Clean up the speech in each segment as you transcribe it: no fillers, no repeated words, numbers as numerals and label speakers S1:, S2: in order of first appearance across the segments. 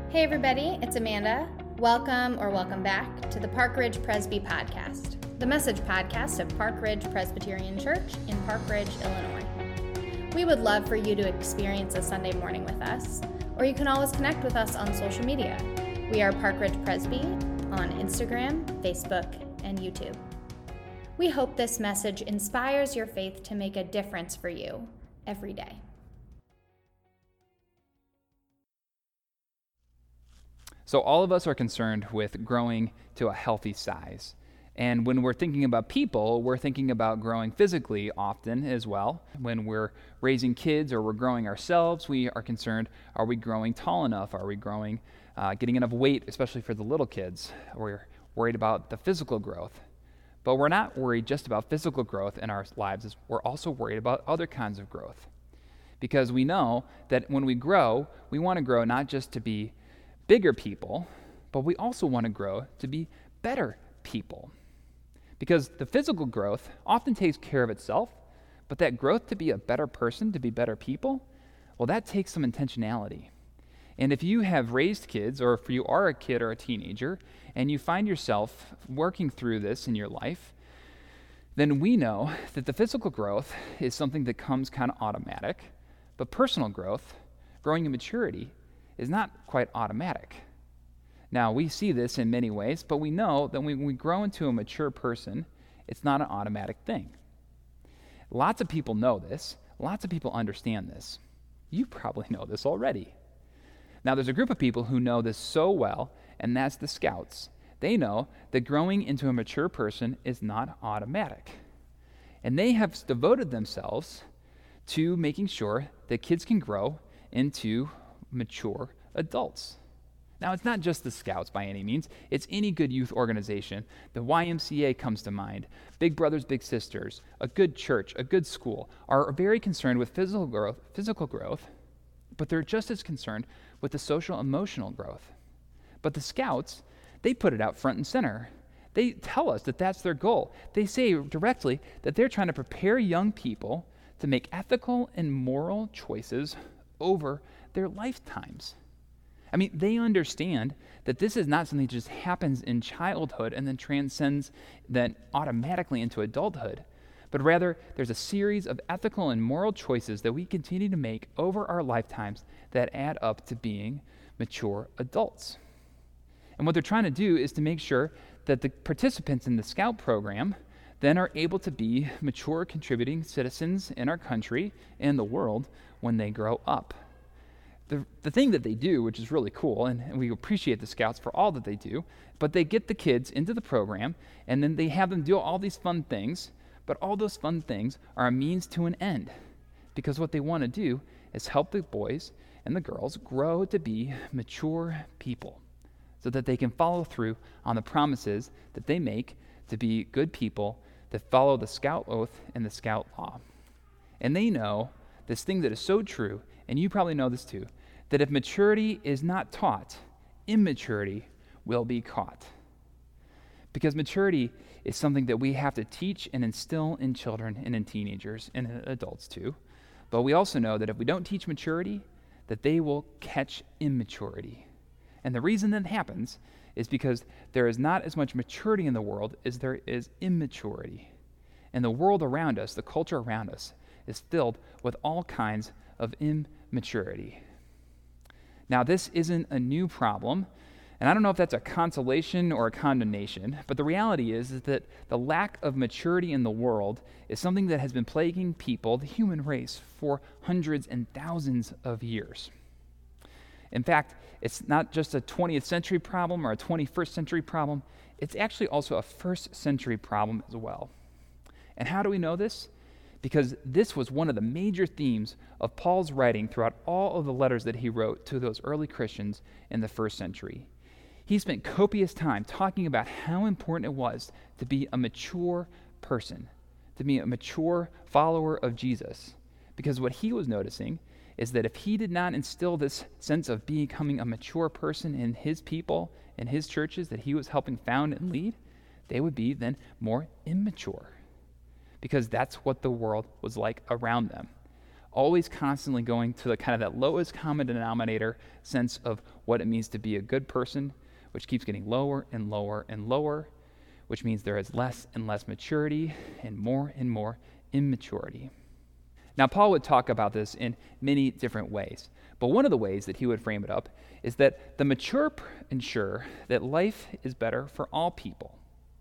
S1: Hey everybody, it's Amanda. Welcome or welcome back to the Park Ridge Presby Podcast, the message podcast of Park Ridge Presbyterian Church in Park Ridge, Illinois. We would love for you to experience a Sunday morning with us, or you can always connect with us on social media. We are Park Ridge Presby on Instagram, Facebook, and YouTube. We hope this message inspires your faith to make a difference for you every day.
S2: So all of us are concerned with growing to a healthy size. And when we're thinking about people, we're thinking about growing physically often as well. When we're raising kids or we're growing ourselves, we are concerned, are we growing tall enough? Are we growing, getting enough weight, especially for the little kids? We're worried about the physical growth. But we're not worried just about physical growth in our lives. We're also worried about other kinds of growth. Because we know that when we grow, we want to grow not just to be bigger people, but we also want to grow to be better people. Because the physical growth often takes care of itself, but that growth to be a better person, to be better people, well, that takes some intentionality. And if you have raised kids, or if you are a kid or a teenager, and you find yourself working through this in your life, then we know that the physical growth is something that comes kind of automatic, but personal growth, growing in maturity, is not quite automatic. Now, we see this in many ways, but we know that when we grow into a mature person, it's not an automatic thing. Lots of people know this. Lots of people understand this. You probably know this already. Now, there's a group of people who know this so well, and that's the Scouts. They know that growing into a mature person is not automatic. And they have devoted themselves to making sure that kids can grow into mature adults. Now, it's not just the Scouts by any means. It's any good youth organization. The YMCA comes to mind. Big Brothers Big Sisters, a good church, a good school are very concerned with physical growth, but they're just as concerned with the social emotional growth. But the Scouts, they put it out front and center. They tell us that that's their goal. They say directly that they're trying to prepare young people to make ethical and moral choices over their lifetimes. I mean, they understand that this is not something that just happens in childhood and then transcends then automatically into adulthood, but rather there's a series of ethical and moral choices that we continue to make over our lifetimes that add up to being mature adults. And what they're trying to do is to make sure that the participants in the Scout program then are able to be mature contributing citizens in our country and the world when they grow up. The thing that they do, which is really cool, and we appreciate the Scouts for all that they do, but they get the kids into the program, and then they have them do all these fun things, but all those fun things are a means to an end, because what they want to do is help the boys and the girls grow to be mature people, so that they can follow through on the promises that they make to be good people that follow the Scout oath and the Scout law. And they know this thing that is so true, and you probably know this too, that if maturity is not taught, immaturity will be caught. Because maturity is something that we have to teach and instill in children and in teenagers and in adults too. But we also know that if we don't teach maturity, that they will catch immaturity. And the reason that happens is because there is not as much maturity in the world as there is immaturity. And the world around us, the culture around us, is filled with all kinds of immaturity. Now, this isn't a new problem, and I don't know if that's a consolation or a condemnation, but the reality is that the lack of maturity in the world is something that has been plaguing people, the human race, for hundreds and thousands of years. In fact, it's not just a 20th century problem or a 21st century problem, it's actually also a first century problem as well. And how do we know this? Because this was one of the major themes of Paul's writing throughout all of the letters that he wrote to those early Christians in the first century. He spent copious time talking about how important it was to be a mature person, to be a mature follower of Jesus. Because what he was noticing is that if he did not instill this sense of becoming a mature person in his people, in his churches that he was helping found and lead, they would be then more immature. Because that's what the world was like around them. always constantly going to the kind of that lowest common denominator sense of what it means to be a good person, which keeps getting lower and lower and lower, which means there is less and less maturity and more immaturity. Now, Paul would talk about this in many different ways, but one of the ways that he would frame it up is that the mature ensure that life is better for all people,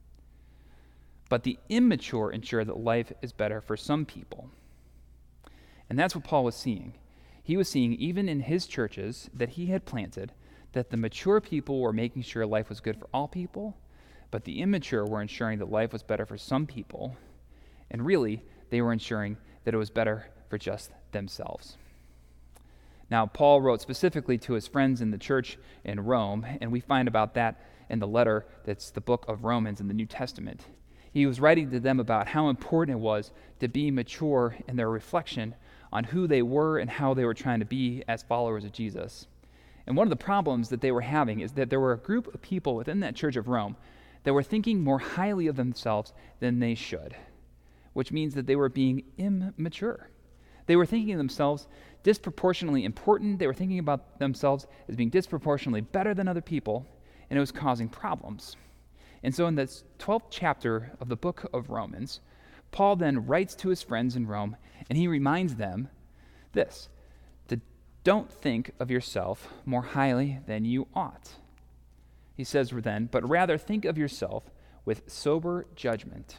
S2: but the immature ensure that life is better for some people. And that's what Paul was seeing. He was seeing, even in his churches that he had planted, that the mature people were making sure life was good for all people, but the immature were ensuring that life was better for some people, and really, they were ensuring that it was better for just themselves. Now, Paul wrote specifically to his friends in the church in Rome, and we find about that in the letter that's the book of Romans in the New Testament. He was writing to them about how important it was to be mature in their reflection on who they were and how they were trying to be as followers of Jesus. And one of the problems that they were having is that there were a group of people within that church of Rome that were thinking more highly of themselves than they should, which means that they were being immature. They were thinking of themselves disproportionately important. They were thinking about themselves as being disproportionately better than other people, and it was causing problems. And so in this 12th chapter of the book of Romans, Paul then writes to his friends in Rome, and he reminds them this, to don't think of yourself more highly than you ought. He says then, but rather think of yourself with sober judgment.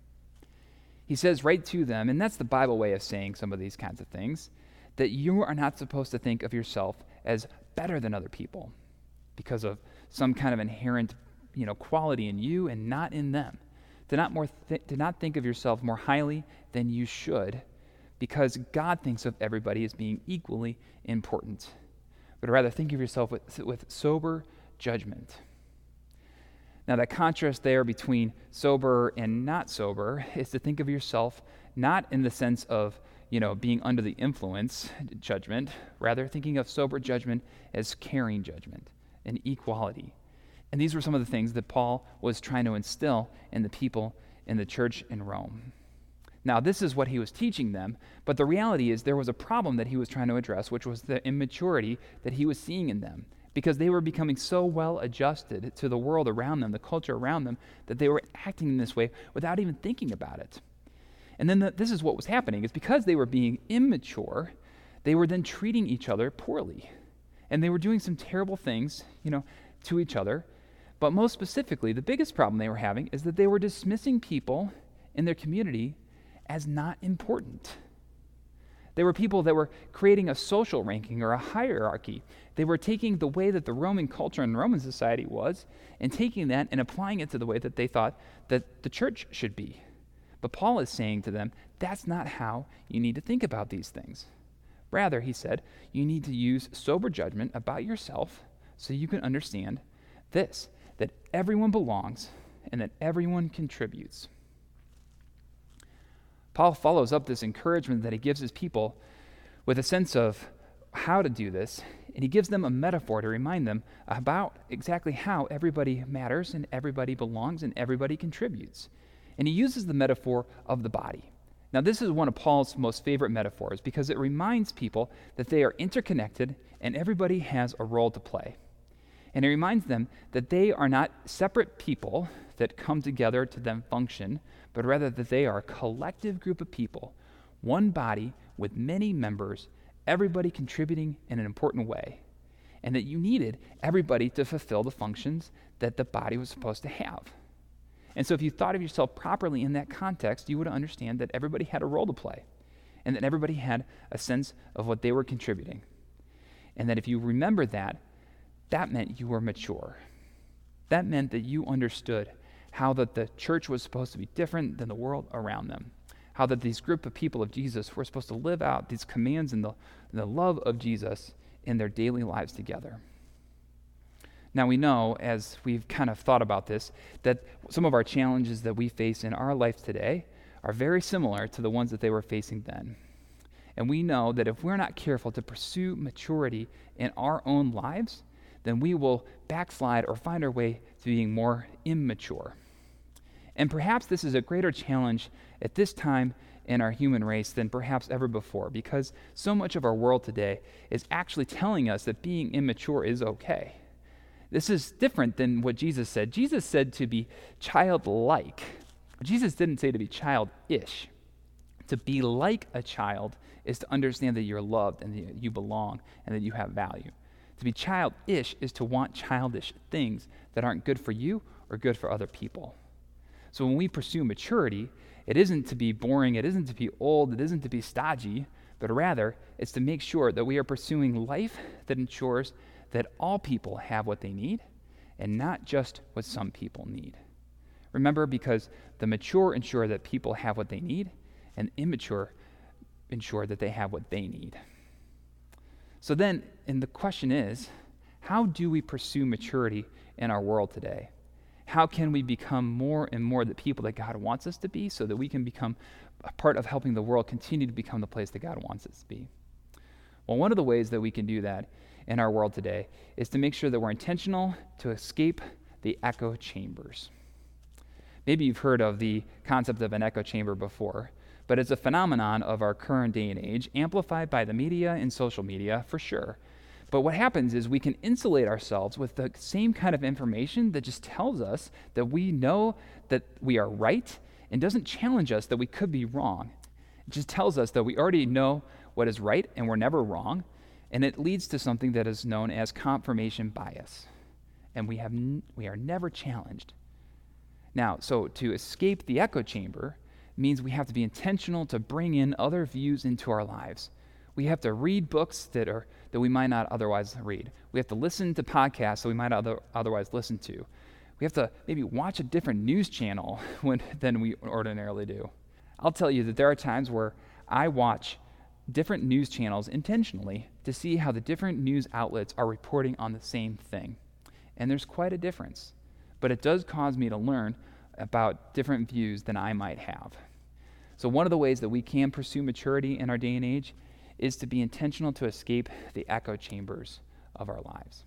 S2: He says right to them, and that's the Bible way of saying some of these kinds of things, that you are not supposed to think of yourself as better than other people because of some kind of inherent quality in you and not in them. Do not think of yourself more highly than you should, because God thinks of everybody as being equally important. But rather think of yourself with sober judgment. Now, that contrast there between sober and not sober is to think of yourself not in the sense of being under the influence judgment, rather thinking of sober judgment as caring judgment and equality. And these were some of the things that Paul was trying to instill in the people in the church in Rome. Now, this is what he was teaching them, but the reality is there was a problem that he was trying to address, which was the immaturity that he was seeing in them, because they were becoming so well adjusted to the world around them, the culture around them, that they were acting in this way without even thinking about it. And then this is what was happening, is because they were being immature, they were then treating each other poorly. And they were doing some terrible things, to each other. But most specifically, the biggest problem they were having is that they were dismissing people in their community as not important. They were people that were creating a social ranking or a hierarchy. They were taking the way that the Roman culture and Roman society was and taking that and applying it to the way that they thought that the church should be. But Paul is saying to them, that's not how you need to think about these things. Rather, he said, you need to use sober judgment about yourself so you can understand this, that everyone belongs and that everyone contributes. Paul follows up this encouragement that he gives his people with a sense of how to do this, and he gives them a metaphor to remind them about exactly how everybody matters and everybody belongs and everybody contributes. And he uses the metaphor of the body. Now, this is one of Paul's most favorite metaphors because it reminds people that they are interconnected and everybody has a role to play. And it reminds them that they are not separate people that come together to then function, but rather that they are a collective group of people, one body with many members, everybody contributing in an important way, and that you needed everybody to fulfill the functions that the body was supposed to have. And so if you thought of yourself properly in that context, you would understand that everybody had a role to play, and that everybody had a sense of what they were contributing. And that if you remember that, that meant you were mature. That meant that you understood how that the church was supposed to be different than the world around them. How that these group of people of Jesus were supposed to live out these commands and the love of Jesus in their daily lives together. Now we know, as we've kind of thought about this, that some of our challenges that we face in our life today are very similar to the ones that they were facing then. And we know that if we're not careful to pursue maturity in our own lives, then we will backslide or find our way to being more immature. And perhaps this is a greater challenge at this time in our human race than perhaps ever before, because so much of our world today is actually telling us that being immature is okay. This is different than what Jesus said. Jesus said to be childlike. Jesus didn't say to be childish. To be like a child is to understand that you're loved and that you belong and that you have value. To be childish is to want childish things that aren't good for you or good for other people. So when we pursue maturity, it isn't to be boring, it isn't to be old, it isn't to be stodgy, but rather it's to make sure that we are pursuing life that ensures that all people have what they need and not just what some people need. Remember, because the mature ensure that people have what they need, and immature ensure that they have what they need. So then, and the question is, how do we pursue maturity in our world today? How can we become more and more the people that God wants us to be so that we can become a part of helping the world continue to become the place that God wants us to be? Well, one of the ways that we can do that in our world today is to make sure that we're intentional to escape the echo chambers. Maybe you've heard of the concept of an echo chamber before, but it's a phenomenon of our current day and age, amplified by the media and social media for sure. But what happens is we can insulate ourselves with the same kind of information that just tells us that we know that we are right and doesn't challenge us that we could be wrong. It just tells us that we already know what is right and we're never wrong, and it leads to something that is known as confirmation bias. And we are never challenged. Now, so to escape the echo chamber means we have to be intentional to bring in other views into our lives. We have to read books that we might not otherwise read. We have to listen to podcasts that we might otherwise listen to. We have to maybe watch a different news channel than we ordinarily do. I'll tell you that there are times where I watch different news channels intentionally to see how the different news outlets are reporting on the same thing. And there's quite a difference. But it does cause me to learn about different views than I might have. So one of the ways that we can pursue maturity in our day and age is to be intentional to escape the echo chambers of our lives.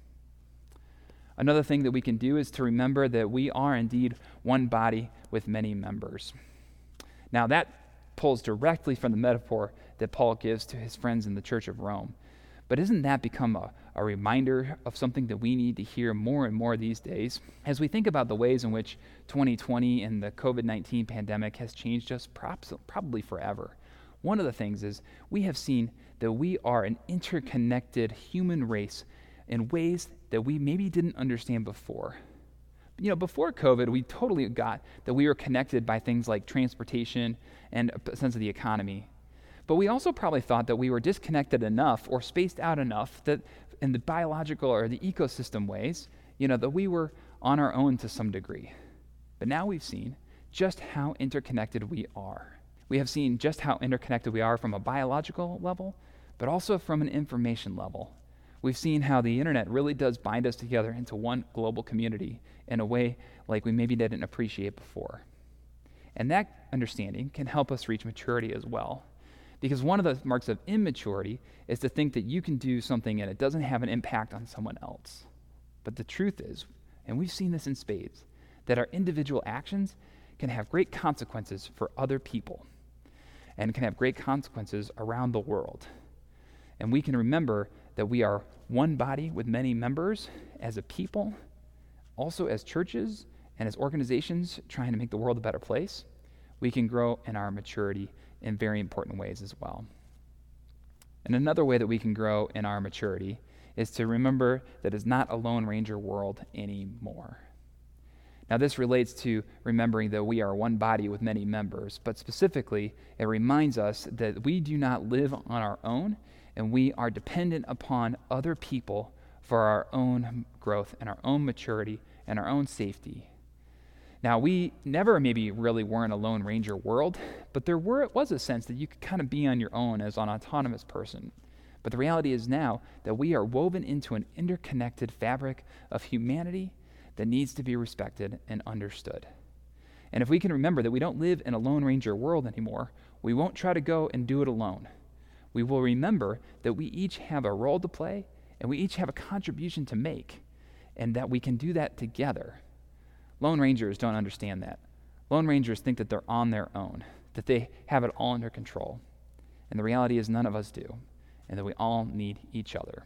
S2: Another thing that we can do is to remember that we are indeed one body with many members. Now that pulls directly from the metaphor that Paul gives to his friends in the Church of Rome. But isn't that become a reminder of something that we need to hear more and more these days? As we think about the ways in which 2020 and the COVID-19 pandemic has changed us probably forever, one of the things is we have seen that we are an interconnected human race in ways that we maybe didn't understand before. Before COVID, we totally got that we were connected by things like transportation and a sense of the economy. But we also probably thought that we were disconnected enough or spaced out enough that in the biological or the ecosystem ways, that we were on our own to some degree. But now we've seen just how interconnected we are. We have seen just how interconnected we are from a biological level, but also from an information level. We've seen how the internet really does bind us together into one global community in a way like we maybe didn't appreciate before. And that understanding can help us reach maturity as well. Because one of the marks of immaturity is to think that you can do something and it doesn't have an impact on someone else. But the truth is, and we've seen this in spades, that our individual actions can have great consequences for other people and can have great consequences around the world. And we can remember that we are one body with many members as a people, also as churches and as organizations trying to make the world a better place. We can grow in our maturity in very important ways as well. And another way that we can grow in our maturity is to remember that it's not a Lone Ranger world anymore. Now, this relates to remembering that we are one body with many members, but specifically, it reminds us that we do not live on our own, and we are dependent upon other people for our own growth and our own maturity and our own safety. Now, we never maybe really were in a Lone Ranger world, but there was a sense that you could kind of be on your own as an autonomous person. But the reality is now that we are woven into an interconnected fabric of humanity that needs to be respected and understood. And if we can remember that we don't live in a Lone Ranger world anymore, we won't try to go and do it alone. We will remember that we each have a role to play and we each have a contribution to make, and that we can do that together. Lone Rangers don't understand that. Lone Rangers think that they're on their own, that they have it all under control. And the reality is none of us do, and that we all need each other.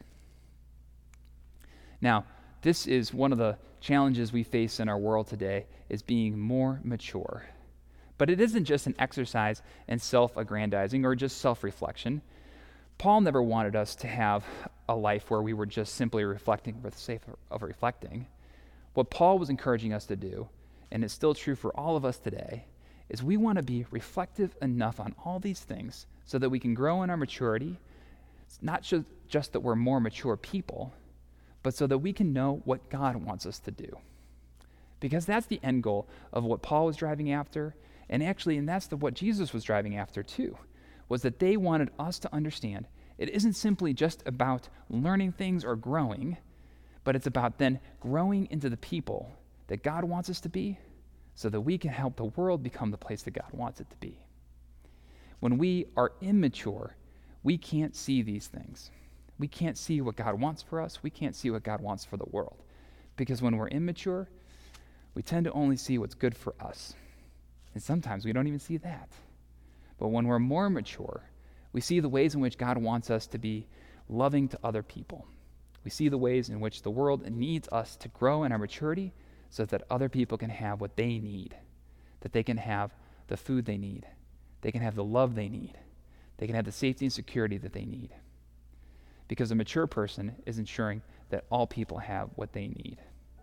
S2: Now, this is one of the challenges we face in our world today, is being more mature. But it isn't just an exercise in self-aggrandizing or just self-reflection. Paul never wanted us to have a life where we were just simply reflecting for the sake of reflecting. What Paul was encouraging us to do, and it's still true for all of us today, is we want to be reflective enough on all these things so that we can grow in our maturity. It's not just that we're more mature people, but so that we can know what God wants us to do. Because that's the end goal of what Paul was driving after, and that's what Jesus was driving after too, was that they wanted us to understand it isn't simply just about learning things or growing, but it's about then growing into the people that God wants us to be so that we can help the world become the place that God wants it to be. When we are immature, we can't see these things. We can't see what God wants for us. We can't see what God wants for the world. Because when we're immature, we tend to only see what's good for us. And sometimes we don't even see that. But when we're more mature, we see the ways in which God wants us to be loving to other people. We see the ways in which the world needs us to grow in our maturity so that other people can have what they need, that they can have the food they need, they can have the love they need, they can have the safety and security that they need. Because a mature person is ensuring that all people have what they need.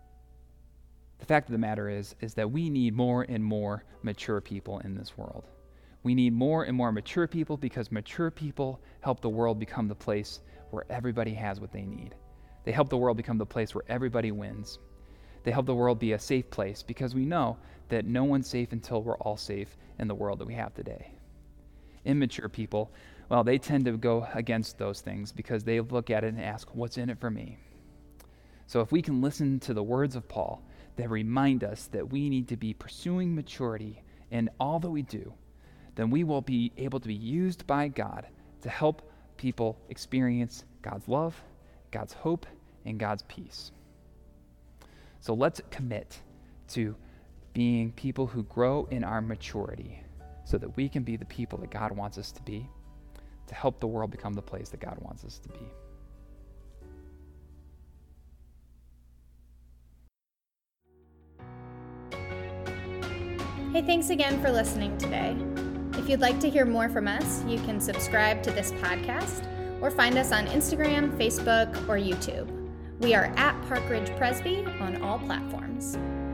S2: The fact of the matter is that we need more and more mature people in this world. We need more and more mature people because mature people help the world become the place where everybody has what they need. They help the world become the place where everybody wins. They help the world be a safe place because we know that no one's safe until we're all safe in the world that we have today. Immature people, well, they tend to go against those things because they look at it and ask, what's in it for me? So if we can listen to the words of Paul that remind us that we need to be pursuing maturity in all that we do, then we will be able to be used by God to help people experience God's love, God's hope, and God's peace. So let's commit to being people who grow in our maturity so that we can be the people that God wants us to be, to help the world become the place that God wants us to be.
S1: Hey, thanks again for listening today. If you'd like to hear more from us, you can subscribe to this podcast or find us on Instagram, Facebook, or YouTube. We are at Park Ridge Presby on all platforms.